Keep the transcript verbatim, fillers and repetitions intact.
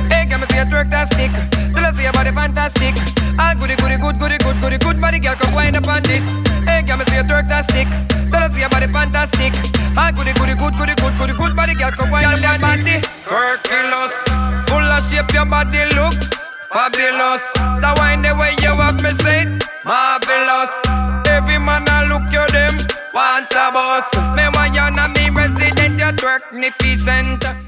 Hey, girl, me see you twerk that stick. Tell us see your body fantastic. All goody, goody, good, goody, good, goody, good body, girl, come wind up on this. Hey, girl, me see you twerk that stick. Tell us see your body fantastic. All goody, goody, good, goody, good, goody, good body, girl, come wind up on this. Twerkilous, full of shape, your body look fabulous. The wine the way you walk, me say marvelous. Every man I look you them want a boss. Me want you na me resident, you twerk magnificent.